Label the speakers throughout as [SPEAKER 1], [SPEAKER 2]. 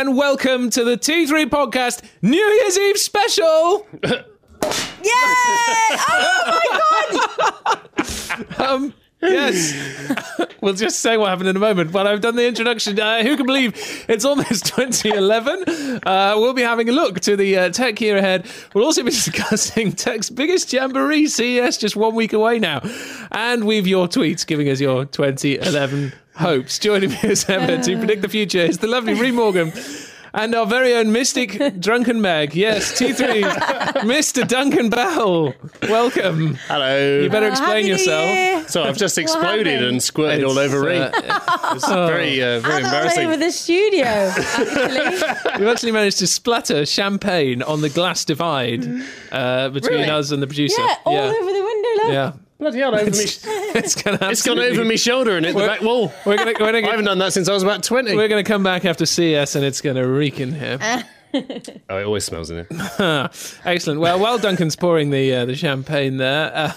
[SPEAKER 1] and welcome to the T3 Podcast New Year's Eve special.
[SPEAKER 2] Yay! Oh my God!
[SPEAKER 1] Yes, we'll just say what happened in a moment. But I've done the introduction. Who can believe it's almost 2011? We'll be having a look to the tech year ahead. We'll also be discussing tech's biggest jamboree, CES, just 1 week away now. And we've your tweets giving us your 2011 hopes. Joining me as ever to predict the future is the lovely Ree Morgan. And our very own mystic Drunken Meg. Yes, T3, Mr. Duncan Bell. Welcome.
[SPEAKER 3] Hello.
[SPEAKER 1] You better explain
[SPEAKER 2] Happy New
[SPEAKER 1] yourself.
[SPEAKER 2] Year.
[SPEAKER 3] So I've just exploded and squirted all over Ree. It's very
[SPEAKER 2] All
[SPEAKER 3] embarrassing.
[SPEAKER 2] over the studio, actually.
[SPEAKER 1] We've actually managed to splatter champagne on the glass divide between
[SPEAKER 3] Really?
[SPEAKER 1] us and the producer.
[SPEAKER 2] Yeah, all over the window, look.
[SPEAKER 1] Yeah.
[SPEAKER 3] Bloody hell, over me.
[SPEAKER 1] It's gone
[SPEAKER 3] over my shoulder and hit the back wall.
[SPEAKER 1] We're gonna
[SPEAKER 3] I haven't done that since I was about 20.
[SPEAKER 1] we're gonna come back after CS and it's gonna reek in here.
[SPEAKER 3] Oh, it always smells in here.
[SPEAKER 1] Excellent. Well, while Duncan's pouring the champagne there,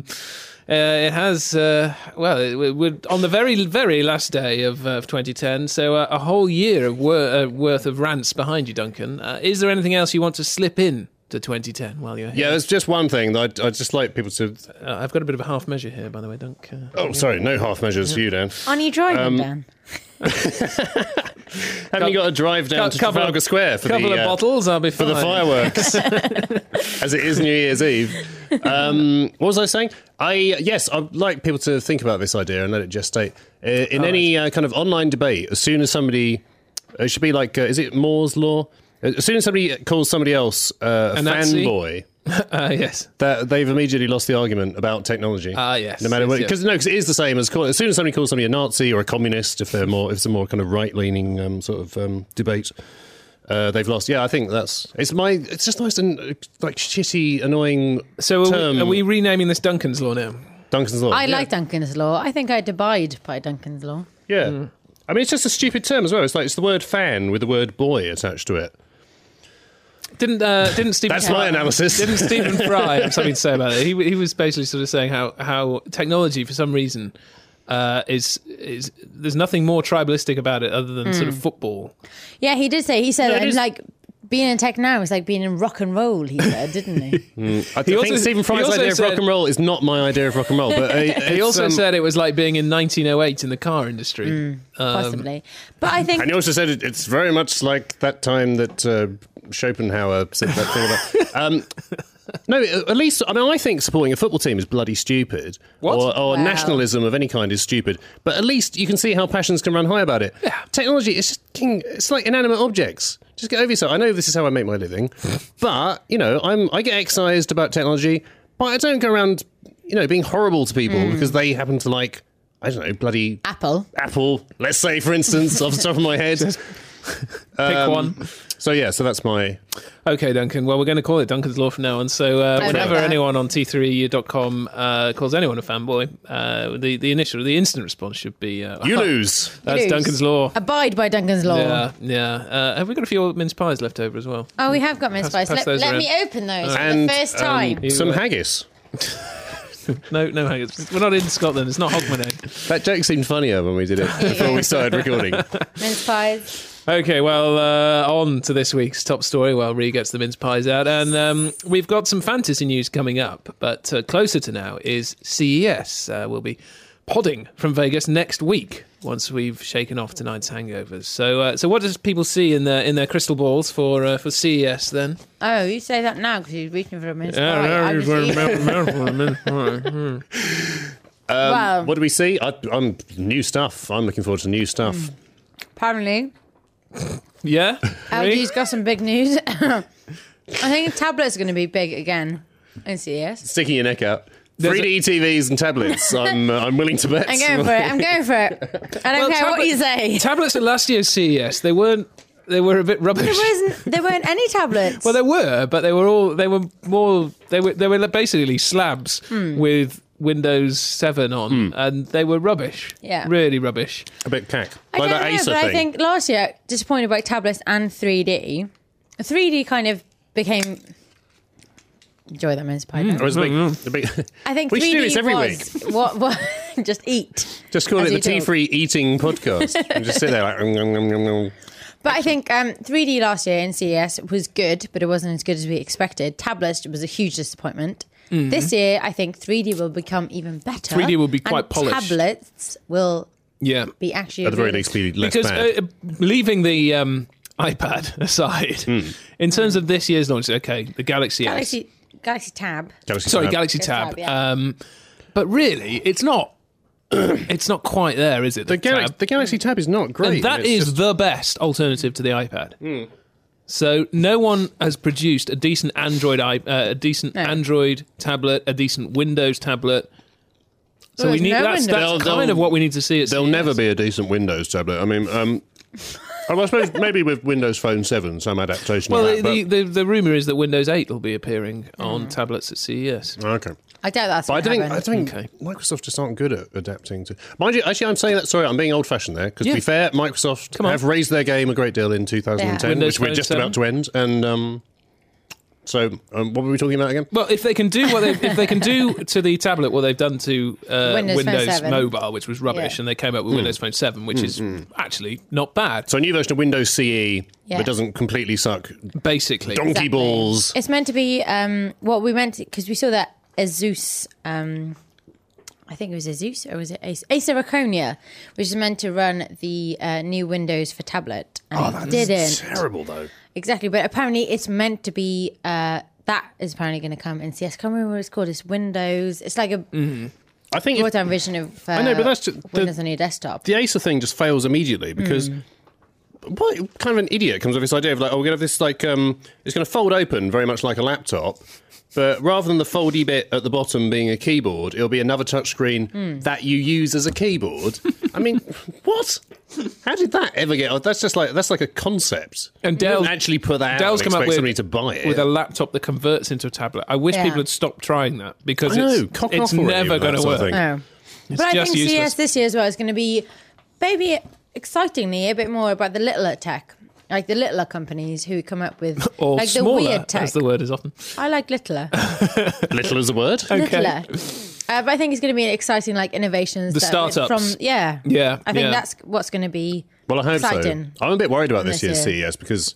[SPEAKER 1] it has we're on the very, very last day of 2010, so a whole year of worth of rants behind you, Duncan. Is there anything else you want to slip in to 2010 while you're here?
[SPEAKER 3] Yeah, there's just one thing that I'd just like people to...
[SPEAKER 1] I've got a bit of a half measure here, by the way, Dunk.
[SPEAKER 3] Oh, sorry, no half measures for you, Dan.
[SPEAKER 2] Aren't you driving, Dan?
[SPEAKER 3] Haven't you got to drive down to Trafalgar Square for
[SPEAKER 1] couple
[SPEAKER 3] the...
[SPEAKER 1] of bottles, I'll be
[SPEAKER 3] for
[SPEAKER 1] fine.
[SPEAKER 3] the fireworks, as it is New Year's Eve. What was I saying? I'd like people to think about this idea and let it gestate. In any kind of online debate, as soon as somebody... It should be like, is it Moore's Law? As soon as somebody calls somebody else a
[SPEAKER 1] Nazi?
[SPEAKER 3] fanboy...
[SPEAKER 1] Yes.
[SPEAKER 3] that they've immediately lost the argument about technology.
[SPEAKER 1] Yes.
[SPEAKER 3] No matter what,
[SPEAKER 1] Yes,
[SPEAKER 3] because it is the same as as soon as somebody calls somebody a Nazi or a communist, if it's a more kind of right-leaning sort of debate, they've lost. Yeah, I think it's just nice and like shitty, annoying.
[SPEAKER 1] So
[SPEAKER 3] term.
[SPEAKER 1] are we renaming this Duncan's Law now?
[SPEAKER 3] Duncan's Law?
[SPEAKER 2] I like Duncan's Law. I think I'd abide by Duncan's Law.
[SPEAKER 3] Yeah. I mean, it's just a stupid term as well. It's the word fan with the word boy attached to it.
[SPEAKER 1] Didn't Stephen?
[SPEAKER 3] That's my analysis.
[SPEAKER 1] Didn't Stephen Fry have something to say about it? He was basically sort of saying how technology, for some reason, is there's nothing more tribalistic about it other than sort of football.
[SPEAKER 2] Yeah, he did say. He said,
[SPEAKER 3] No, it is-
[SPEAKER 2] like, being in tech now is like being in rock and roll, he said, didn't he?
[SPEAKER 3] I think Stephen Fry's idea of rock and roll is not my idea of rock and roll. But
[SPEAKER 1] He also said it was like being in 1908 in the car industry.
[SPEAKER 2] Possibly. But I think...
[SPEAKER 3] and he also said it's very much like that time that Schopenhauer said that thing about... no, at least, I mean, I think supporting a football team is bloody stupid.
[SPEAKER 1] What?
[SPEAKER 3] Or
[SPEAKER 2] Wow.
[SPEAKER 3] nationalism of any kind is stupid. But at least you can see how passions can run high about it.
[SPEAKER 1] Yeah.
[SPEAKER 3] Technology, it's like inanimate objects. Just get over yourself. I know this is how I make my living. But, I get excised about technology, but I don't go around, being horrible to people because they happen to like, I don't know, bloody...
[SPEAKER 2] Apple.
[SPEAKER 3] Let's say, for instance, off the top of my head.
[SPEAKER 1] Pick one.
[SPEAKER 3] So that's my...
[SPEAKER 1] Okay, Duncan. Well, we're going to call it Duncan's Law from now on. So whenever
[SPEAKER 2] that.
[SPEAKER 1] anyone on T3.com calls anyone a fanboy, the instant response should be...
[SPEAKER 3] You lose.
[SPEAKER 1] That's
[SPEAKER 2] Lose.
[SPEAKER 1] Duncan's Law.
[SPEAKER 2] Abide by Duncan's Law.
[SPEAKER 1] Yeah. Have we got a few mince pies left over as well?
[SPEAKER 2] Oh, we have got mince pies.
[SPEAKER 1] pass those
[SPEAKER 2] Let
[SPEAKER 1] around.
[SPEAKER 2] me open those for
[SPEAKER 3] And
[SPEAKER 2] the first time.
[SPEAKER 3] some haggis.
[SPEAKER 1] No haggis. We're not in Scotland. It's not Hogmanay.
[SPEAKER 3] That joke seemed funnier when we did it before we started recording.
[SPEAKER 2] Mince pies.
[SPEAKER 1] Okay, well, on to this week's top story while Ree gets the mince pies out. And we've got some fantasy news coming up, but closer to now is CES. We'll be podding from Vegas next week once we've shaken off tonight's hangovers. So what does people see in their crystal balls for CES then?
[SPEAKER 2] Oh, you say that now because you're reaching for a mince pie. I was eating- Well,
[SPEAKER 3] What do we see? I'm new stuff. I'm looking forward to new stuff.
[SPEAKER 2] apparently,
[SPEAKER 1] Yeah? Ree?
[SPEAKER 2] LG's got some big news. I think tablets are going to be big again in CES.
[SPEAKER 3] Sticking your neck out.
[SPEAKER 1] There's
[SPEAKER 3] 3D TVs and tablets. I'm willing to bet.
[SPEAKER 2] I'm going for it. I don't care what you say.
[SPEAKER 1] Tablets at last year's CES, they were a bit rubbish.
[SPEAKER 2] There weren't any tablets.
[SPEAKER 1] Well, there were, but they were basically slabs with Windows 7 on, and they were rubbish.
[SPEAKER 2] Yeah.
[SPEAKER 1] Really rubbish.
[SPEAKER 3] A bit cack.
[SPEAKER 2] I
[SPEAKER 3] Like
[SPEAKER 2] don't
[SPEAKER 3] that
[SPEAKER 2] know,
[SPEAKER 3] Acer
[SPEAKER 2] but
[SPEAKER 3] thing.
[SPEAKER 2] I think last year, disappointed about tablets and 3D. 3D kind of became... Enjoy that mince pie.
[SPEAKER 3] It was a big...
[SPEAKER 2] I think
[SPEAKER 3] We
[SPEAKER 2] 3D
[SPEAKER 3] should do this every
[SPEAKER 2] was
[SPEAKER 3] week.
[SPEAKER 2] What just eat.
[SPEAKER 3] Just call
[SPEAKER 2] as
[SPEAKER 3] it the
[SPEAKER 2] you talk.
[SPEAKER 3] T3 eating podcast. And just sit there like...
[SPEAKER 2] But I think 3D last year in CES was good, but it wasn't as good as we expected. Tablets was a huge disappointment. This year, I think 3D will become even better.
[SPEAKER 1] 3D will be quite
[SPEAKER 2] and
[SPEAKER 1] polished.
[SPEAKER 2] Tablets will be actually
[SPEAKER 3] At the very
[SPEAKER 2] good.
[SPEAKER 3] least, be less
[SPEAKER 1] Because
[SPEAKER 3] bad.
[SPEAKER 1] leaving the iPad aside, in terms of this year's launch, okay, the Galaxy S.
[SPEAKER 2] Galaxy Tab.
[SPEAKER 1] Galaxy
[SPEAKER 2] Tab,
[SPEAKER 1] Tab.
[SPEAKER 2] yeah.
[SPEAKER 1] But really, it's not. It's not quite there, is it?
[SPEAKER 3] The Galaxy Tab is not great.
[SPEAKER 1] And that
[SPEAKER 3] It's
[SPEAKER 1] is
[SPEAKER 3] just-
[SPEAKER 1] the best alternative to the iPad. So no one has produced a decent Android Android tablet, a decent Windows tablet. So
[SPEAKER 2] Well,
[SPEAKER 1] we need
[SPEAKER 2] there's no
[SPEAKER 1] that's
[SPEAKER 2] Windows.
[SPEAKER 1] kind of what we need to see. At
[SPEAKER 3] There'll
[SPEAKER 1] CES.
[SPEAKER 3] never be a decent Windows tablet. I mean, I suppose maybe with Windows Phone 7, some adaptation
[SPEAKER 1] Well,
[SPEAKER 3] of that.
[SPEAKER 1] the rumor is that Windows 8 will be appearing on tablets at CES.
[SPEAKER 3] Okay.
[SPEAKER 2] I doubt that's
[SPEAKER 3] But
[SPEAKER 2] going to
[SPEAKER 3] I
[SPEAKER 2] happen.
[SPEAKER 3] think
[SPEAKER 1] Okay.
[SPEAKER 3] Microsoft just aren't good at adapting to. Mind you, actually, I'm saying that. Sorry, I'm being old-fashioned there. Because
[SPEAKER 1] Yeah.
[SPEAKER 3] to be fair, Microsoft
[SPEAKER 1] on.
[SPEAKER 3] have raised their game a great deal in 2010,
[SPEAKER 1] Windows
[SPEAKER 3] which we're
[SPEAKER 1] Phone
[SPEAKER 3] just
[SPEAKER 1] 7.
[SPEAKER 3] about to end. And what were we talking about again?
[SPEAKER 1] Well, if they can do if they can do to the tablet what they've done to
[SPEAKER 2] Windows Phone 7.
[SPEAKER 1] Mobile, which was rubbish,
[SPEAKER 2] Yeah.
[SPEAKER 1] and they came up with Windows Phone 7, which is actually not bad,
[SPEAKER 3] So a new version of Windows CE
[SPEAKER 2] Yeah.
[SPEAKER 3] that doesn't completely suck
[SPEAKER 1] basically.
[SPEAKER 3] donkey
[SPEAKER 2] Exactly.
[SPEAKER 3] balls.
[SPEAKER 2] It's meant to be what we meant because we saw that Asus. I think it was Asus or was it Acer Iconia, which is meant to run the new Windows for tablet, and it didn't.
[SPEAKER 3] Terrible though.
[SPEAKER 2] Exactly, but apparently it's meant to be. That is apparently going to come in CS. I can't remember what it's called. It's Windows. It's like a
[SPEAKER 3] I think
[SPEAKER 2] brought down version of
[SPEAKER 3] I know, but that's just
[SPEAKER 2] Windows on your desktop.
[SPEAKER 3] the Acer thing just fails immediately because what kind of an idiot comes up with this idea of like, oh, we're going to have this like, it's going to fold open very much like a laptop, but rather than the foldy bit at the bottom being a keyboard, it'll be another touchscreen that you use as a keyboard. I mean, what? How did that ever get? That's like a concept.
[SPEAKER 1] And
[SPEAKER 3] You don't
[SPEAKER 1] Dell-
[SPEAKER 3] actually put that
[SPEAKER 1] Dell's
[SPEAKER 3] out and
[SPEAKER 1] come up
[SPEAKER 3] expect
[SPEAKER 1] with
[SPEAKER 3] somebody to buy it.
[SPEAKER 1] with a laptop that converts into a tablet. I wish
[SPEAKER 2] Yeah.
[SPEAKER 1] people had stopped trying that because
[SPEAKER 3] I know,
[SPEAKER 1] it's
[SPEAKER 3] cock
[SPEAKER 1] it's
[SPEAKER 3] off already
[SPEAKER 1] never
[SPEAKER 3] with
[SPEAKER 1] going
[SPEAKER 3] that
[SPEAKER 1] to
[SPEAKER 3] sort of
[SPEAKER 1] work.
[SPEAKER 3] thing.
[SPEAKER 2] No.
[SPEAKER 1] It's
[SPEAKER 2] But I
[SPEAKER 1] just
[SPEAKER 2] think
[SPEAKER 1] useless.
[SPEAKER 2] CS this year as well is going to be maybe excitingly a bit more about the littler tech. Like the littler companies who come up with
[SPEAKER 1] Or
[SPEAKER 2] like
[SPEAKER 1] smaller,
[SPEAKER 2] the weird tech.
[SPEAKER 1] as the word is often.
[SPEAKER 2] I like littler.
[SPEAKER 3] Little as a word.
[SPEAKER 1] Okay.
[SPEAKER 2] Littler. But I think it's going to be exciting, like innovations.
[SPEAKER 1] The
[SPEAKER 2] that-
[SPEAKER 1] startups.
[SPEAKER 2] From yeah.
[SPEAKER 1] Yeah,
[SPEAKER 2] I think
[SPEAKER 1] yeah.
[SPEAKER 2] that's what's going to be
[SPEAKER 3] Well, I hope
[SPEAKER 2] exciting.
[SPEAKER 3] so. I'm a bit worried about this
[SPEAKER 2] This
[SPEAKER 3] year's
[SPEAKER 2] year.
[SPEAKER 3] CES because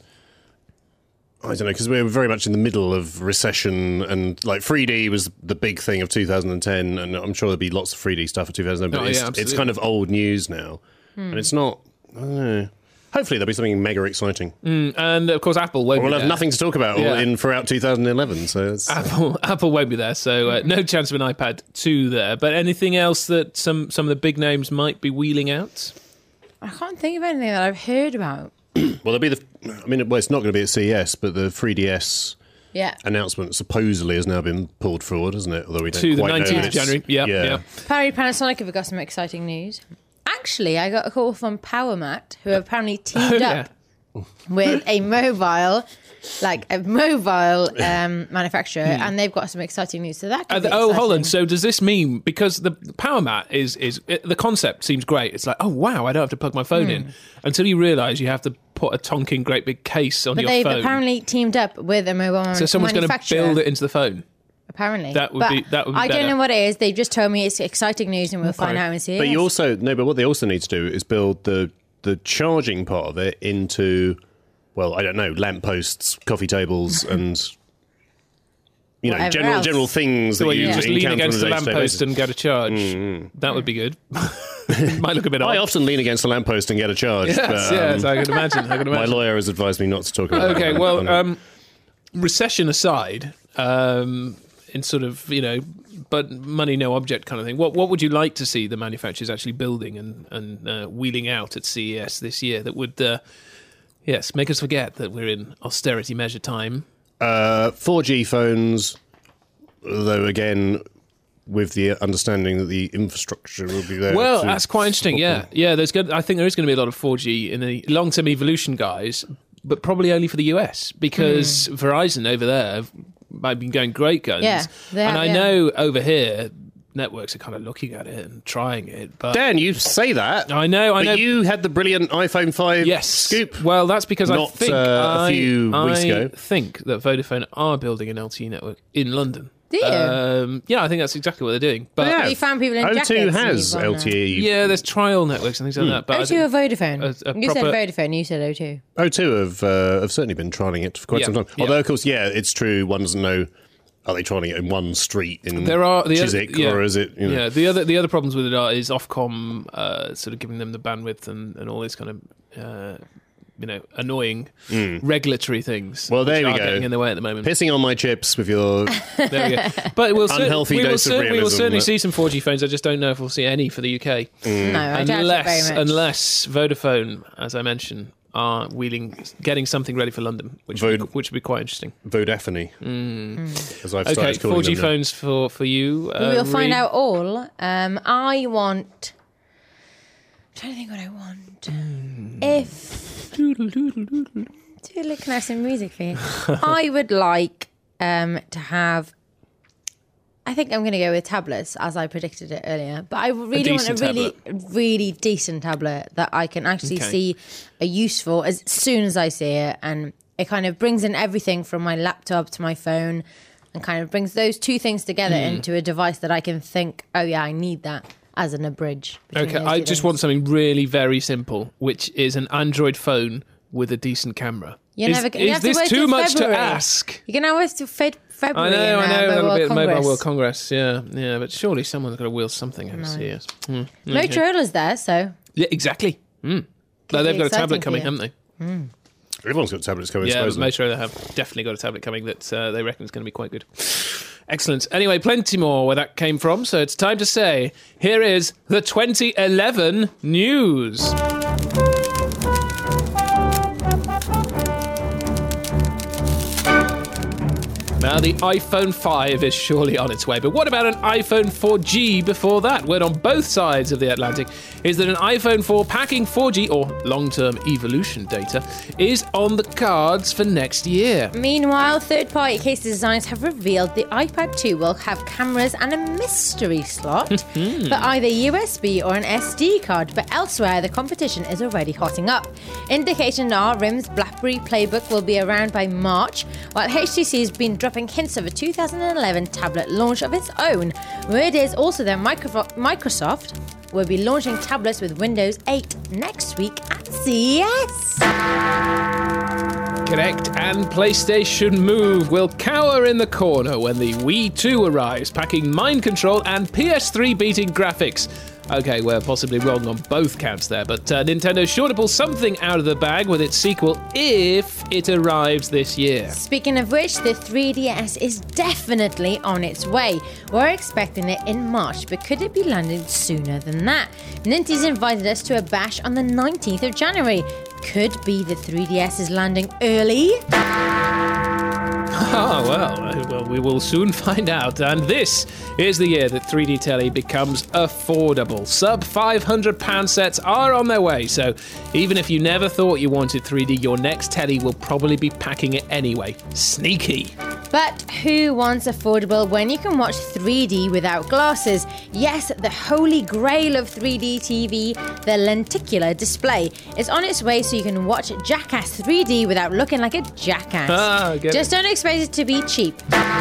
[SPEAKER 3] I don't know, because we're very much in the middle of recession, and like 3D was the big thing of 2010, and I'm sure there'll be lots of 3D stuff for 2010. But
[SPEAKER 1] Oh, yeah,
[SPEAKER 3] it's
[SPEAKER 1] absolutely.
[SPEAKER 3] kind of old news now, and it's not. I don't know. Hopefully, there'll be something mega exciting.
[SPEAKER 1] And of course, Apple won't.
[SPEAKER 3] We'll
[SPEAKER 1] be
[SPEAKER 3] have
[SPEAKER 1] there.
[SPEAKER 3] nothing to talk about
[SPEAKER 1] Yeah.
[SPEAKER 3] in throughout 2011. So it's,
[SPEAKER 1] Apple won't be there, so no chance of an iPad 2 there. But anything else that some of the big names might be wheeling out?
[SPEAKER 2] I can't think of anything that I've heard about.
[SPEAKER 3] well, there'll be the. I mean, well, it's not going to be at CES, but the 3DS
[SPEAKER 2] Yeah.
[SPEAKER 3] announcement supposedly has now been pulled forward, hasn't it? Although we don't
[SPEAKER 1] To the
[SPEAKER 3] quite know
[SPEAKER 1] 19th of
[SPEAKER 3] it's-
[SPEAKER 1] January. Yeah.
[SPEAKER 2] Apparently Panasonic have got some exciting news. Actually, I got a call from PowerMat, who have apparently teamed
[SPEAKER 1] Yeah.
[SPEAKER 2] up with a mobile manufacturer, and they've got some exciting news. So that could be
[SPEAKER 1] Oh, hold on.
[SPEAKER 2] exciting.
[SPEAKER 1] So does this mean, because the Power Mat is the concept seems great. It's like, oh wow, I don't have to plug my phone in, until you realise you have to put a tonking great big case on
[SPEAKER 2] But
[SPEAKER 1] your
[SPEAKER 2] they've
[SPEAKER 1] phone.
[SPEAKER 2] apparently teamed up with a mobile
[SPEAKER 1] So someone's going to
[SPEAKER 2] manufacturer.
[SPEAKER 1] build it into the phone.
[SPEAKER 2] Apparently,
[SPEAKER 1] That would
[SPEAKER 2] But
[SPEAKER 1] be
[SPEAKER 2] I
[SPEAKER 1] better.
[SPEAKER 2] don't know what it is. They've just told me it's exciting news, and we'll find out and see.
[SPEAKER 3] But you also but what they also need to do is build the charging part of it into, well, I don't know, lampposts, coffee tables, and
[SPEAKER 2] Whatever
[SPEAKER 3] general
[SPEAKER 2] else.
[SPEAKER 3] general things
[SPEAKER 1] So
[SPEAKER 3] that
[SPEAKER 1] you
[SPEAKER 3] you
[SPEAKER 1] just lean
[SPEAKER 3] encounter
[SPEAKER 1] against
[SPEAKER 3] on
[SPEAKER 1] the
[SPEAKER 3] a day-to-day
[SPEAKER 1] lamppost
[SPEAKER 3] basis.
[SPEAKER 1] and get a charge. That would be good. Might look a bit odd.
[SPEAKER 3] I often lean against a lamppost and get a charge.
[SPEAKER 1] Yes,
[SPEAKER 3] but,
[SPEAKER 1] yes, I can imagine.
[SPEAKER 3] my lawyer has advised me not to talk about
[SPEAKER 1] Okay,
[SPEAKER 3] that.
[SPEAKER 1] well, recession aside, in sort of, but money no object kind of thing, what would you like to see the manufacturers actually building and wheeling out at CES this year that would, make us forget that we're in austerity measure time?
[SPEAKER 3] 4G phones, though, again, with the understanding that the infrastructure will be there.
[SPEAKER 1] Well,
[SPEAKER 3] to
[SPEAKER 1] that's quite interesting.
[SPEAKER 3] support
[SPEAKER 1] Yeah,
[SPEAKER 3] them.
[SPEAKER 1] I think there is going to be a lot of 4G in the long-term evolution, guys, but probably only for the US because Verizon over there might be going great guns.
[SPEAKER 2] Yeah, they
[SPEAKER 1] and
[SPEAKER 2] have,
[SPEAKER 1] I
[SPEAKER 2] yeah.
[SPEAKER 1] know over here networks are kind of looking at it and trying it. But
[SPEAKER 3] Dan, you say that.
[SPEAKER 1] I know.
[SPEAKER 3] But you had the brilliant iPhone 5
[SPEAKER 1] Yes.
[SPEAKER 3] scoop.
[SPEAKER 1] Well, that's because I
[SPEAKER 3] Not,
[SPEAKER 1] think
[SPEAKER 3] a few weeks ago.
[SPEAKER 1] I think that Vodafone are building an LTE network in London.
[SPEAKER 2] Do you?
[SPEAKER 1] Yeah, I think that's exactly what they're doing. But
[SPEAKER 3] Yeah.
[SPEAKER 2] You found people in
[SPEAKER 3] O2
[SPEAKER 2] jackets.
[SPEAKER 3] has
[SPEAKER 2] and you've gone there.
[SPEAKER 3] LTE.
[SPEAKER 1] yeah, there's trial networks and things like that. But I
[SPEAKER 2] O2 or
[SPEAKER 1] think-
[SPEAKER 2] Vodafone?
[SPEAKER 1] a
[SPEAKER 2] You said
[SPEAKER 1] proper-
[SPEAKER 2] Vodafone, you said O2.
[SPEAKER 3] O2 have certainly been trialling it for quite
[SPEAKER 1] Yeah,
[SPEAKER 3] some time.
[SPEAKER 1] yeah.
[SPEAKER 3] Although, of course, yeah, it's true. One doesn't know. Are they trialling it in one street in
[SPEAKER 1] There are the
[SPEAKER 3] Chiswick,
[SPEAKER 1] other, yeah,
[SPEAKER 3] or is it? You know,
[SPEAKER 1] yeah. The other problems with it is Ofcom sort of giving them the bandwidth and all this kind of annoying regulatory things.
[SPEAKER 3] Well, there
[SPEAKER 1] which
[SPEAKER 3] we
[SPEAKER 1] are
[SPEAKER 3] go.
[SPEAKER 1] Getting in the way at the moment.
[SPEAKER 3] pissing on my chips with your.
[SPEAKER 1] There we go. But
[SPEAKER 3] Unhealthy
[SPEAKER 1] we will
[SPEAKER 3] dose of
[SPEAKER 1] we will
[SPEAKER 3] realism,
[SPEAKER 1] certainly
[SPEAKER 3] but-
[SPEAKER 1] see some 4G phones. I just don't know if we'll see any for the UK.
[SPEAKER 2] No, I doubt it very much.
[SPEAKER 1] Unless Vodafone, as I mentioned, are getting something ready for London, which would be quite interesting.
[SPEAKER 3] Vodafone, as I've
[SPEAKER 1] Okay,
[SPEAKER 3] started calling
[SPEAKER 1] 4G
[SPEAKER 3] them now.
[SPEAKER 1] phones for you.
[SPEAKER 2] We'll find
[SPEAKER 1] Ree.
[SPEAKER 2] out all. I want... I'm trying to think what I want. If... Doodle, can I have some music for you? I would like to have... I think I'm going to go with tablets, as I predicted it earlier. But I really want a
[SPEAKER 1] decent
[SPEAKER 2] really decent tablet that I can actually see a useful as soon as I see it. And it kind of brings in everything from my laptop to my phone and kind of brings those two things together into a device that I can think, oh yeah, I need that as an abridge. between
[SPEAKER 1] Okay,
[SPEAKER 2] those
[SPEAKER 1] I
[SPEAKER 2] two
[SPEAKER 1] just
[SPEAKER 2] things.
[SPEAKER 1] want something really very simple, which is an Android phone with a decent camera.
[SPEAKER 2] You
[SPEAKER 1] Is
[SPEAKER 2] have to
[SPEAKER 1] this
[SPEAKER 2] wait
[SPEAKER 1] too
[SPEAKER 2] till
[SPEAKER 1] much
[SPEAKER 2] February.
[SPEAKER 1] to ask?
[SPEAKER 2] You're going to wait till February.
[SPEAKER 1] I know, a
[SPEAKER 2] Mobile
[SPEAKER 1] little bit
[SPEAKER 2] Congress.
[SPEAKER 1] Mobile World Congress, yeah, but surely someone's got to wheel something out of CS.
[SPEAKER 2] Motorola's there, so
[SPEAKER 1] Yeah, exactly. Like
[SPEAKER 2] Could
[SPEAKER 1] they've
[SPEAKER 2] be
[SPEAKER 1] got a
[SPEAKER 2] exciting
[SPEAKER 1] tablet
[SPEAKER 2] for
[SPEAKER 1] coming,
[SPEAKER 2] you.
[SPEAKER 1] haven't they?
[SPEAKER 3] Everyone's got tablets coming.
[SPEAKER 1] Yeah,
[SPEAKER 3] supposedly.
[SPEAKER 1] Motorola have definitely got a tablet coming that they reckon is going to be quite good. Excellent. Anyway, plenty more where that came from, so it's time to say, here is the 2011 news. Now, the iPhone 5 is surely on its way, but what about an iPhone 4G before that? Word on both sides of the Atlantic is that an iPhone 4 packing 4G, or long-term evolution data, is on the cards for next year.
[SPEAKER 2] Meanwhile, third-party case designs have revealed the iPad 2 will have cameras and a mystery slot for either USB or an SD card, but elsewhere the competition is already hotting up. Indications are RIM's BlackBerry Playbook will be around by March, while HTC has been dropping hints of a 2011 tablet launch of its own. Word is also that Microsoft will be launching tablets with Windows 8 next week at CES.
[SPEAKER 1] Correct, and PlayStation Move will cower in the corner when the Wii 2 arrives, packing mind control and PS3 beating graphics. Okay, we're possibly wrong on both counts there, but Nintendo's sure to pull something out of the bag with its sequel if it arrives this year.
[SPEAKER 2] Speaking of which, the 3DS is definitely on its way. We're expecting it in March, but could it be landed sooner than that? Ninty's invited us to a bash on the 19th of January. Could be the 3DS is landing early.
[SPEAKER 1] Oh, well, we will soon find out. And this is the year that 3D telly becomes affordable. Sub £500 sets are on their way, so even if you never thought you wanted 3D, your next telly will probably be packing it anyway. Sneaky.
[SPEAKER 2] But who wants affordable when you can watch 3D without glasses? Yes, the holy grail of 3D TV, the lenticular display, is on its way so you can watch Jackass 3D without looking like a jackass.
[SPEAKER 1] Get
[SPEAKER 2] Just don't expect it to be cheap.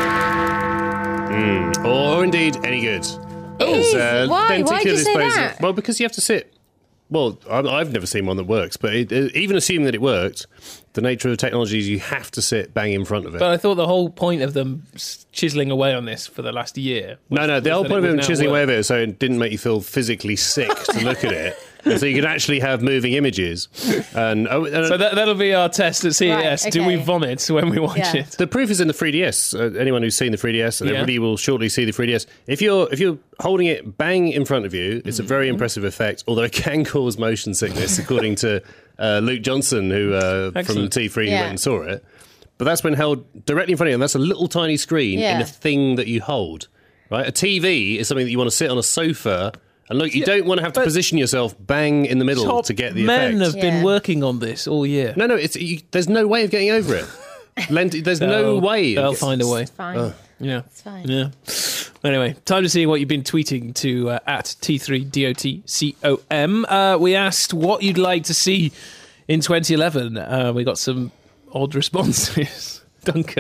[SPEAKER 3] Or indeed any good.
[SPEAKER 2] Why? Why'd you
[SPEAKER 3] lenticular
[SPEAKER 2] say
[SPEAKER 3] displays-
[SPEAKER 2] that?
[SPEAKER 3] Well, because you have to sit. Well, I've never seen one that works, but even assuming that it worked, the nature of the technology is you have to sit bang in front of it.
[SPEAKER 1] But I thought the whole point of them chiseling away on this for the last year.
[SPEAKER 3] No, the whole
[SPEAKER 1] that
[SPEAKER 3] point
[SPEAKER 1] it
[SPEAKER 3] of
[SPEAKER 1] would
[SPEAKER 3] it
[SPEAKER 1] now
[SPEAKER 3] chiseling away
[SPEAKER 1] work.
[SPEAKER 3] of it so it didn't make you feel physically sick to look at it. And so you could actually have moving images. And
[SPEAKER 1] So that'll be our test at CES.
[SPEAKER 2] Right,
[SPEAKER 1] Do we
[SPEAKER 2] okay.
[SPEAKER 1] vomit when we watch
[SPEAKER 2] Yeah.
[SPEAKER 1] it?
[SPEAKER 3] the proof is in the 3DS. Anyone who's seen the 3DS, and
[SPEAKER 1] Yeah.
[SPEAKER 3] everybody will shortly see the 3DS. If you're holding it bang in front of you, it's a very impressive effect. Although it can cause motion sickness, according to Luke Johnson, who from
[SPEAKER 1] Excellent.
[SPEAKER 3] T3 who
[SPEAKER 2] Yeah.
[SPEAKER 3] went and saw it. But that's when held directly in front of you, and that's a little tiny screen in
[SPEAKER 2] Yeah.
[SPEAKER 3] a thing that you hold. Right, a TV is something that you want to sit on a sofa. And look, you don't want to have to
[SPEAKER 1] but
[SPEAKER 3] position yourself bang in the middle
[SPEAKER 1] Top
[SPEAKER 3] to get the
[SPEAKER 1] men
[SPEAKER 3] effect.
[SPEAKER 1] have been
[SPEAKER 2] Yeah.
[SPEAKER 1] working on this all year.
[SPEAKER 3] No, there's no way of getting over it. There's no way.
[SPEAKER 1] They'll find a way.
[SPEAKER 2] It's fine.
[SPEAKER 1] Yeah.
[SPEAKER 2] It's fine.
[SPEAKER 1] Yeah. Anyway, time to see what you've been tweeting to at T3DOTCOM. We asked what you'd like to see in 2011. We got some odd responses. Duncan.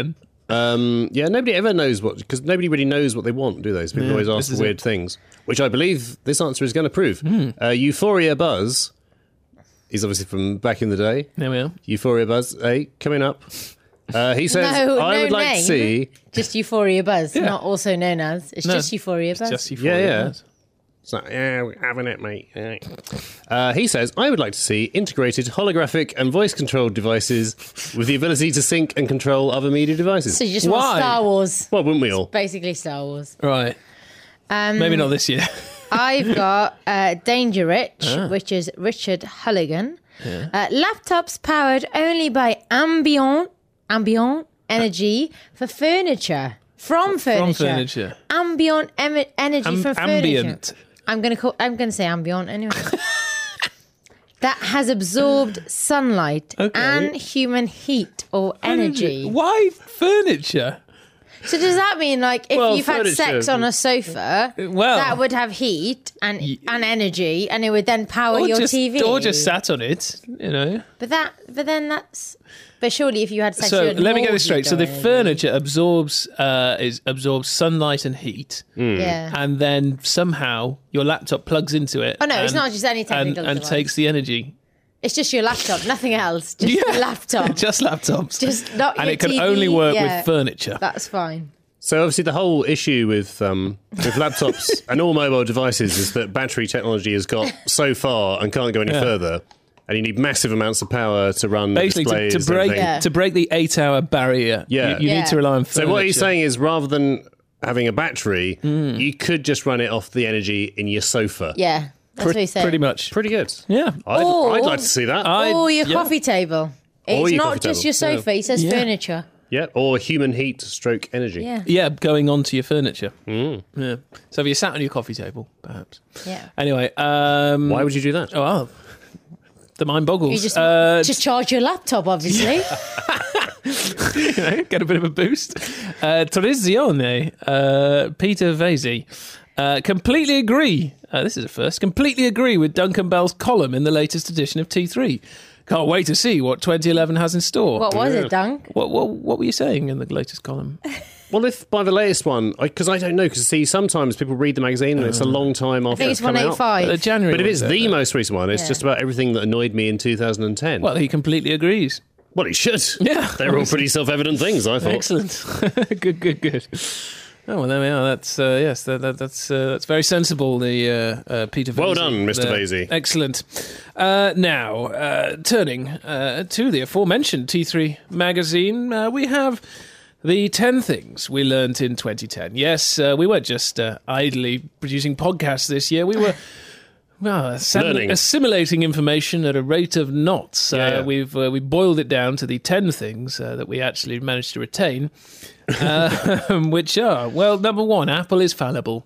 [SPEAKER 3] Yeah, nobody ever knows because nobody really knows what they want, do they? So people always
[SPEAKER 1] this
[SPEAKER 3] ask
[SPEAKER 1] is
[SPEAKER 3] for weird things, which I believe this answer is going to prove. Euphoria Buzz is obviously from back in the day.
[SPEAKER 1] There we are.
[SPEAKER 3] Euphoria Buzz, coming up. He says,
[SPEAKER 2] No,
[SPEAKER 3] I
[SPEAKER 2] no
[SPEAKER 3] would like to
[SPEAKER 2] name.
[SPEAKER 3] see...
[SPEAKER 2] Just Euphoria Buzz,
[SPEAKER 1] Yeah.
[SPEAKER 2] not also known as. It's
[SPEAKER 1] No,
[SPEAKER 2] just Euphoria Buzz.
[SPEAKER 1] Just Euphoria.
[SPEAKER 3] Yeah.
[SPEAKER 1] Buzz.
[SPEAKER 3] It's like, yeah, we're having it, mate. Yeah. He says, I would like to see integrated holographic and voice-controlled devices with the ability to sync and control other media devices.
[SPEAKER 2] So you just
[SPEAKER 1] Why?
[SPEAKER 2] want Star Wars.
[SPEAKER 3] Well, wouldn't we all?
[SPEAKER 2] Basically Star Wars.
[SPEAKER 1] Right. Maybe not this year.
[SPEAKER 2] I've got Danger Rich, which is Richard Hulligan. Laptops powered only by ambient energy for furniture. From furniture. Ambient energy from
[SPEAKER 1] ambient.
[SPEAKER 2] furniture. I'm gonna say ambient anyway. That has absorbed sunlight and human heat or energy.
[SPEAKER 1] Why furniture?
[SPEAKER 2] So does that mean, like, if
[SPEAKER 3] Well,
[SPEAKER 2] you've had
[SPEAKER 3] furniture-
[SPEAKER 2] sex on a sofa,
[SPEAKER 1] Well-
[SPEAKER 2] that would have heat and energy, and it would then power your
[SPEAKER 1] just,
[SPEAKER 2] TV?
[SPEAKER 1] or just sat on it, you know.
[SPEAKER 2] But surely, if you had sex,
[SPEAKER 1] So
[SPEAKER 2] you'd
[SPEAKER 1] let me get
[SPEAKER 2] more
[SPEAKER 1] this straight. So the
[SPEAKER 2] heat or
[SPEAKER 1] furniture absorbs sunlight and heat,
[SPEAKER 2] energy. Yeah.
[SPEAKER 1] and then somehow your laptop plugs into it.
[SPEAKER 2] Oh no, it's
[SPEAKER 1] and-
[SPEAKER 2] not just any technical
[SPEAKER 1] and
[SPEAKER 2] device.
[SPEAKER 1] takes the energy.
[SPEAKER 2] It's just your laptop, nothing else. Just
[SPEAKER 1] Yeah.
[SPEAKER 2] your laptop.
[SPEAKER 1] Just laptops.
[SPEAKER 2] Just not
[SPEAKER 1] and
[SPEAKER 2] your
[SPEAKER 1] it can
[SPEAKER 2] TV,
[SPEAKER 1] only work
[SPEAKER 2] yeah.
[SPEAKER 1] with furniture.
[SPEAKER 2] That's fine.
[SPEAKER 3] So obviously the whole issue with laptops and all mobile devices is that battery technology has got so far and can't go any further. And you need massive amounts of power to run
[SPEAKER 1] Basically,
[SPEAKER 3] displays
[SPEAKER 1] to break
[SPEAKER 3] and everything.
[SPEAKER 2] Yeah.
[SPEAKER 1] to break the 8-hour barrier,
[SPEAKER 3] Yeah.
[SPEAKER 1] you
[SPEAKER 2] Yeah.
[SPEAKER 1] need to rely on furniture.
[SPEAKER 3] So what he's saying is rather than having a battery, you could just run it off the energy in your sofa.
[SPEAKER 2] Yeah, that's what he's saying.
[SPEAKER 1] pretty much.
[SPEAKER 3] Pretty good.
[SPEAKER 1] Yeah.
[SPEAKER 3] I'd like to see that.
[SPEAKER 2] Or your
[SPEAKER 1] yeah.
[SPEAKER 2] coffee table.
[SPEAKER 3] Or
[SPEAKER 2] It's
[SPEAKER 3] your
[SPEAKER 2] not
[SPEAKER 3] coffee
[SPEAKER 2] just
[SPEAKER 3] table,
[SPEAKER 2] your sofa. He says
[SPEAKER 1] Yeah.
[SPEAKER 2] furniture.
[SPEAKER 3] Yeah, or human heat stroke energy.
[SPEAKER 2] Yeah.
[SPEAKER 1] Yeah, going onto your furniture. Yeah. So have you sat on your coffee table, perhaps?
[SPEAKER 2] Yeah.
[SPEAKER 1] Anyway,
[SPEAKER 3] Why would you do that?
[SPEAKER 1] Oh, well, the mind boggles.
[SPEAKER 2] You just charge your laptop, obviously.
[SPEAKER 1] You know, get a bit of a boost. Televizione, Peter Vasey, completely agree. This is a first. Completely agree with Duncan Bell's column in the latest edition of T3. Can't wait to see what 2011 has in store.
[SPEAKER 2] What was it, Dunk?
[SPEAKER 1] What were you saying in the latest column?
[SPEAKER 3] Well, if by the latest one, because I don't know, because see, sometimes people read the magazine and it's a long time after
[SPEAKER 2] I think it's
[SPEAKER 3] come out.
[SPEAKER 2] 185.
[SPEAKER 1] January.
[SPEAKER 3] But if it's
[SPEAKER 1] one's
[SPEAKER 3] the
[SPEAKER 1] out
[SPEAKER 3] most recent one, it's
[SPEAKER 2] Yeah.
[SPEAKER 3] just about everything that annoyed me in 2010.
[SPEAKER 1] there. Well, he completely agrees.
[SPEAKER 3] Well, it should.
[SPEAKER 1] Yeah.
[SPEAKER 3] They're all pretty self-evident things, I thought.
[SPEAKER 1] Excellent. Good. Oh, well, there we are. That's yes, that's very sensible. The Peter.
[SPEAKER 3] Well
[SPEAKER 1] Vasey
[SPEAKER 3] done, Mr.
[SPEAKER 1] there.
[SPEAKER 3] Vasey.
[SPEAKER 1] Excellent. Now, turning to the aforementioned T3 magazine, we have the 10 things we learnt in 2010. Yes, we weren't just idly producing podcasts this year. We were. Well,
[SPEAKER 3] Learning.
[SPEAKER 1] assimilating information at a rate of knots.
[SPEAKER 3] Yeah.
[SPEAKER 1] We boiled it down to the 10 things that we actually managed to retain, which are, well, number one, Apple is fallible.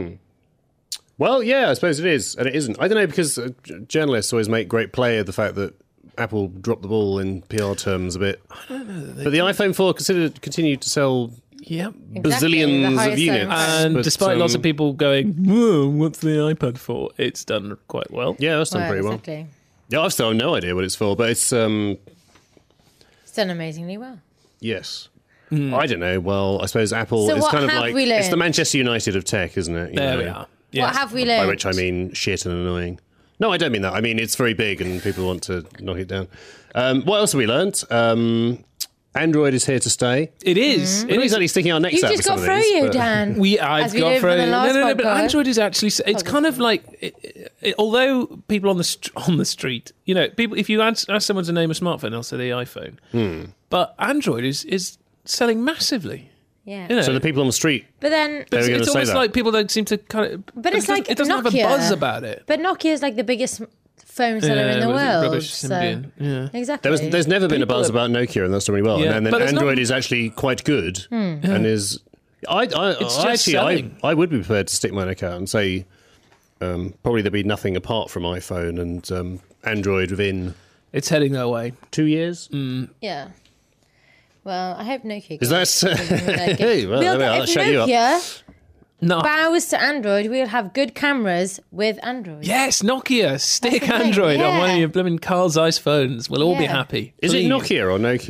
[SPEAKER 3] Well, yeah, I suppose it is, and it isn't. I don't know, because journalists always make great play of the fact that Apple dropped the ball in PR terms a bit. But the iPhone 4 continued to sell
[SPEAKER 1] Yep.
[SPEAKER 3] bazillions
[SPEAKER 2] the highest
[SPEAKER 3] of units.
[SPEAKER 2] selling price.
[SPEAKER 1] And
[SPEAKER 3] But,
[SPEAKER 1] despite lots of people going, whoa, what's the iPad for? It's done quite well.
[SPEAKER 3] Yeah, that's done pretty
[SPEAKER 2] exactly.
[SPEAKER 3] well. Yeah, I've still no idea what it's for, but it's,
[SPEAKER 2] It's done amazingly well.
[SPEAKER 3] yes. I don't know. Well, I suppose Apple
[SPEAKER 2] So
[SPEAKER 3] is
[SPEAKER 2] what
[SPEAKER 3] kind of
[SPEAKER 2] have
[SPEAKER 3] like,
[SPEAKER 2] we
[SPEAKER 3] it's the
[SPEAKER 2] learned?
[SPEAKER 3] Manchester United of tech, isn't it? You
[SPEAKER 1] There
[SPEAKER 3] know?
[SPEAKER 1] we are. Yes.
[SPEAKER 2] What have we learned?
[SPEAKER 3] By which I mean shit and annoying. No, I don't mean that. I mean it's very big and people want to knock it down. What else have we learnt? Android is here to stay.
[SPEAKER 1] It is.
[SPEAKER 3] We're exactly sticking our necks
[SPEAKER 2] You've
[SPEAKER 3] out
[SPEAKER 2] just
[SPEAKER 3] with some
[SPEAKER 2] got
[SPEAKER 3] of
[SPEAKER 2] through
[SPEAKER 3] these,
[SPEAKER 2] you,
[SPEAKER 3] but-
[SPEAKER 2] Dan.
[SPEAKER 1] I've
[SPEAKER 2] As we
[SPEAKER 1] got
[SPEAKER 2] did for the
[SPEAKER 1] from
[SPEAKER 2] last
[SPEAKER 1] but
[SPEAKER 2] podcast.
[SPEAKER 1] Android is actually it's kind of like although people on the street, you know, people if you ask someone to name a smartphone, they'll say the iPhone. But Android is selling massively.
[SPEAKER 2] Yeah.
[SPEAKER 1] You know,
[SPEAKER 3] So the people on the street,
[SPEAKER 2] But then,
[SPEAKER 3] They were
[SPEAKER 1] it's
[SPEAKER 3] gonna say
[SPEAKER 1] almost
[SPEAKER 3] that.
[SPEAKER 1] like people don't seem to kind of.
[SPEAKER 2] But it's like
[SPEAKER 1] it doesn't have a
[SPEAKER 2] Nokia.
[SPEAKER 1] buzz about it.
[SPEAKER 2] but Nokia is like the biggest phone seller in the
[SPEAKER 1] what is it,
[SPEAKER 2] world.
[SPEAKER 1] rubbish
[SPEAKER 2] So
[SPEAKER 1] Symbian. Yeah.
[SPEAKER 2] exactly.
[SPEAKER 3] there's never been a
[SPEAKER 1] People
[SPEAKER 3] buzz
[SPEAKER 1] are-
[SPEAKER 3] about Nokia, and that's done really well.
[SPEAKER 1] Yeah,
[SPEAKER 3] And then
[SPEAKER 1] but there's
[SPEAKER 3] Android
[SPEAKER 1] not-
[SPEAKER 3] is actually quite good, and is.
[SPEAKER 1] It's just
[SPEAKER 3] Actually,
[SPEAKER 1] selling.
[SPEAKER 3] I would be prepared to stick my neck out and say probably there'd be nothing apart from iPhone and Android within
[SPEAKER 1] It's heading that way.
[SPEAKER 3] 2 years.
[SPEAKER 2] Yeah. Well, I hope Nokia.
[SPEAKER 3] Is
[SPEAKER 2] goes.
[SPEAKER 3] that? Hey, well, there we are. Let's
[SPEAKER 2] If
[SPEAKER 3] shut you up.
[SPEAKER 2] Nokia
[SPEAKER 1] No.
[SPEAKER 2] bows to Android, we'll have good cameras with Android.
[SPEAKER 1] Yes, Nokia. Stick
[SPEAKER 2] That's the thing,
[SPEAKER 1] Android on one of
[SPEAKER 2] yeah.
[SPEAKER 1] your blooming Carl Zeiss phones. We'll all be
[SPEAKER 2] Yeah.
[SPEAKER 1] happy.
[SPEAKER 3] Is it
[SPEAKER 1] Please.
[SPEAKER 3] Nokia or Nokia?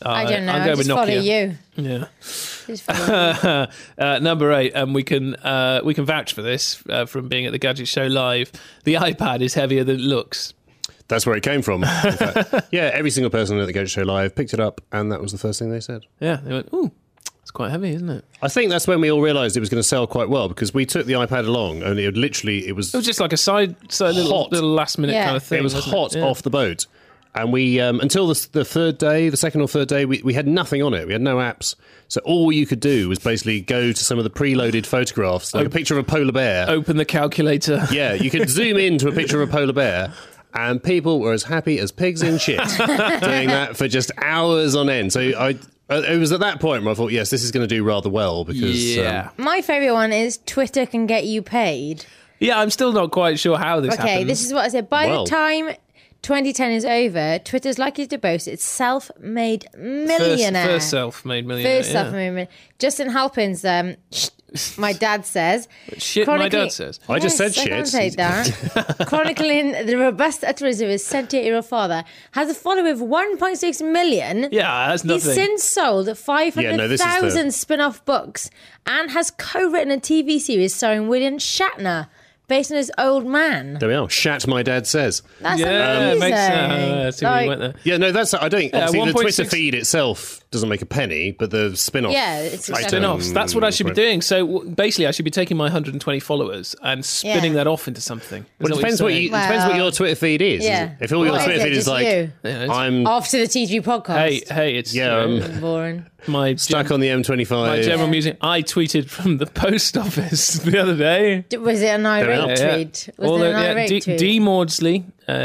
[SPEAKER 2] I don't know.
[SPEAKER 1] I'll
[SPEAKER 2] I
[SPEAKER 1] go
[SPEAKER 2] just
[SPEAKER 1] with
[SPEAKER 2] follow
[SPEAKER 1] Nokia.
[SPEAKER 2] you.
[SPEAKER 1] Yeah.
[SPEAKER 2] Just follow you.
[SPEAKER 1] Number 8, and we can vouch for this from being at the Gadget Show live. The iPad is heavier than it looks.
[SPEAKER 3] That's where it came from. In fact. Yeah, every single person at the Gadget Show live picked it up, and that was the first thing they said.
[SPEAKER 1] Yeah, they went, ooh, it's quite heavy, isn't it?
[SPEAKER 3] I think that's when we all realised it was going to sell quite well, because we took the iPad along, and it was
[SPEAKER 1] It was just like a side little last minute
[SPEAKER 2] Yeah.
[SPEAKER 1] kind of thing.
[SPEAKER 3] it was
[SPEAKER 1] wasn't
[SPEAKER 3] hot
[SPEAKER 1] Yeah.
[SPEAKER 3] off the boat. And we, until the second or third day, we had nothing on it. We had no apps. So all you could do was basically go to some of the preloaded photographs, like a picture of a polar bear.
[SPEAKER 1] Open the calculator.
[SPEAKER 3] Yeah, you could zoom into a picture of a polar bear, and people were as happy as pigs in shit doing that for just hours on end. So it was at that point where I thought, yes, this is going to do rather well, because
[SPEAKER 1] Yeah.
[SPEAKER 2] My favourite one is Twitter can get you paid.
[SPEAKER 1] Yeah, I'm still not quite sure how this
[SPEAKER 2] Okay,
[SPEAKER 1] happened.
[SPEAKER 2] this is what I said. By
[SPEAKER 3] Well.
[SPEAKER 2] the time 2010 is over, Twitter's likely to boast its self-made millionaire.
[SPEAKER 1] First self-made millionaire.
[SPEAKER 2] First self-made millionaire. Justin Halpin's, my dad says.
[SPEAKER 1] Shit, my dad says.
[SPEAKER 3] I just said
[SPEAKER 2] I can't
[SPEAKER 3] shit.
[SPEAKER 2] say that. Chronicling the robust utterance of his 78-year-old father, has a following of 1.6 million.
[SPEAKER 1] Yeah, that's
[SPEAKER 2] He's
[SPEAKER 1] nothing.
[SPEAKER 2] since sold 500,000 spin-off books and has co-written a TV series starring William Shatner, based on his old man.
[SPEAKER 3] There we are. Shat, my dad says.
[SPEAKER 2] That's
[SPEAKER 1] Yeah,
[SPEAKER 2] amazing.
[SPEAKER 1] makes sense. I see where you went there.
[SPEAKER 3] Yeah, no, that's. I don't. Obviously, the
[SPEAKER 1] 1.6
[SPEAKER 3] Twitter feed itself doesn't make a penny, but the spin-off.
[SPEAKER 2] Yeah, it's
[SPEAKER 3] item-
[SPEAKER 1] Spin-offs. That's what I should be doing. So basically, I should be taking my 120 followers and spinning
[SPEAKER 2] Yeah.
[SPEAKER 1] that off into something. Is
[SPEAKER 3] Well,
[SPEAKER 1] that
[SPEAKER 3] it depends
[SPEAKER 1] you're
[SPEAKER 3] what
[SPEAKER 1] saying?
[SPEAKER 3] you, it depends what your Twitter feed is.
[SPEAKER 2] Yeah.
[SPEAKER 3] If all your
[SPEAKER 2] What
[SPEAKER 3] Twitter
[SPEAKER 2] is it?
[SPEAKER 3] feed is
[SPEAKER 2] Just
[SPEAKER 3] like,
[SPEAKER 2] you?
[SPEAKER 1] Yeah, it's-
[SPEAKER 3] I'm
[SPEAKER 2] After the TG podcast.
[SPEAKER 1] Hey, it's
[SPEAKER 2] Boring.
[SPEAKER 1] my
[SPEAKER 3] stuck on the M25.
[SPEAKER 1] my general music. I tweeted from the post office the other day.
[SPEAKER 2] Was it an irate
[SPEAKER 3] Yeah.
[SPEAKER 2] tweet? Was it an irate tweet?
[SPEAKER 1] D Maudsley,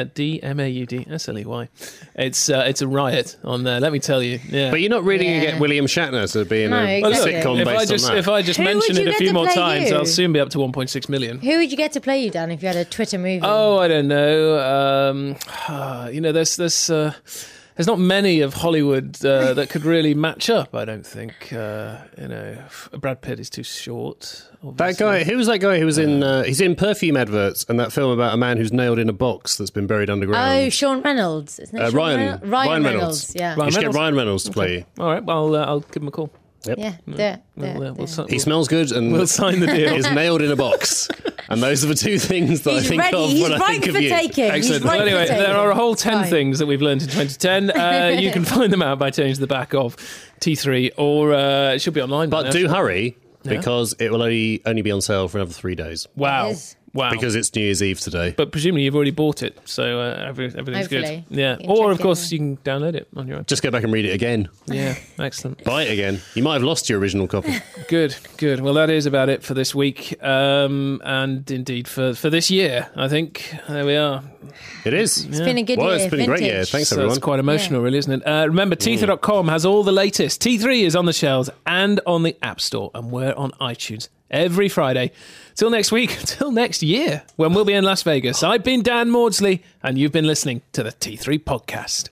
[SPEAKER 1] DMAUDSLEY. It's a riot on there. Let me tell you. Yeah.
[SPEAKER 3] But you're not really going to
[SPEAKER 2] Yeah.
[SPEAKER 3] get William Shatner to be in
[SPEAKER 2] No,
[SPEAKER 3] a
[SPEAKER 2] exactly.
[SPEAKER 3] sitcom
[SPEAKER 1] if
[SPEAKER 3] based on that.
[SPEAKER 1] if I just
[SPEAKER 2] Who
[SPEAKER 1] mention
[SPEAKER 2] would
[SPEAKER 1] it
[SPEAKER 2] you
[SPEAKER 1] a
[SPEAKER 2] get
[SPEAKER 1] few
[SPEAKER 2] to
[SPEAKER 1] more
[SPEAKER 2] play
[SPEAKER 1] times,
[SPEAKER 2] you?
[SPEAKER 1] I'll soon be up to 1.6 million.
[SPEAKER 2] Who would you get to play you, Dan, if you had a Twitter movie?
[SPEAKER 1] Oh, I don't know. There's not many of Hollywood that could really match up. I don't think. Brad Pitt is too short.
[SPEAKER 3] That
[SPEAKER 1] Obviously.
[SPEAKER 3] guy, who was that guy who was in? He's in perfume adverts and that film about a man who's nailed in a box that's been buried underground.
[SPEAKER 2] Oh, Sean Reynolds. Isn't it Sean
[SPEAKER 3] Ryan
[SPEAKER 2] Reynolds. Yeah.
[SPEAKER 3] You should get
[SPEAKER 1] Reynolds?
[SPEAKER 3] Ryan Reynolds to play you.
[SPEAKER 1] All right. Well, I'll give him a call.
[SPEAKER 3] Yep.
[SPEAKER 2] Yeah.
[SPEAKER 3] He smells good and
[SPEAKER 1] We'll sign the deal.
[SPEAKER 3] is nailed in a box. And those are the two things that I
[SPEAKER 2] He's
[SPEAKER 3] think
[SPEAKER 2] ready.
[SPEAKER 3] of
[SPEAKER 2] He's
[SPEAKER 3] when I
[SPEAKER 2] right
[SPEAKER 3] think
[SPEAKER 2] for
[SPEAKER 3] of you.
[SPEAKER 2] taking.
[SPEAKER 1] Excellent.
[SPEAKER 2] He's right
[SPEAKER 1] Well, anyway,
[SPEAKER 2] for taking.
[SPEAKER 1] there are a whole 10
[SPEAKER 2] Fine.
[SPEAKER 1] things that we've learned in 2010. You can find them out by turning to the back of T3, or it should be online. by
[SPEAKER 3] But
[SPEAKER 1] now.
[SPEAKER 3] do hurry, because it will only be on sale for another 3 days.
[SPEAKER 1] Wow.
[SPEAKER 2] It is.
[SPEAKER 1] Wow.
[SPEAKER 3] Because it's New Year's Eve today.
[SPEAKER 1] But presumably you've already bought it, so everything's
[SPEAKER 2] Hopefully.
[SPEAKER 1] good. Yeah.
[SPEAKER 2] You can
[SPEAKER 1] Or,
[SPEAKER 2] check
[SPEAKER 1] of
[SPEAKER 2] it
[SPEAKER 1] course,
[SPEAKER 2] out.
[SPEAKER 1] you can download it on your own.
[SPEAKER 3] Just go back and read it again.
[SPEAKER 1] Yeah, excellent.
[SPEAKER 3] Buy it again. You might have lost your original copy.
[SPEAKER 1] Good. Well, that is about it for this week, and indeed for this year, I think. There we are.
[SPEAKER 3] It is.
[SPEAKER 2] It's been a good
[SPEAKER 3] Well,
[SPEAKER 2] year.
[SPEAKER 3] it's been a great year.
[SPEAKER 2] Vintage.
[SPEAKER 3] Thanks,
[SPEAKER 1] So
[SPEAKER 3] everyone.
[SPEAKER 1] it's quite emotional, really, isn't it? Remember, T3.com has all the latest. T3 is on the shelves and on the App Store, and we're on iTunes every Friday. Till next week, till next year, when we'll be in Las Vegas. I've been Dan Maudsley, and you've been listening to the T3 Podcast.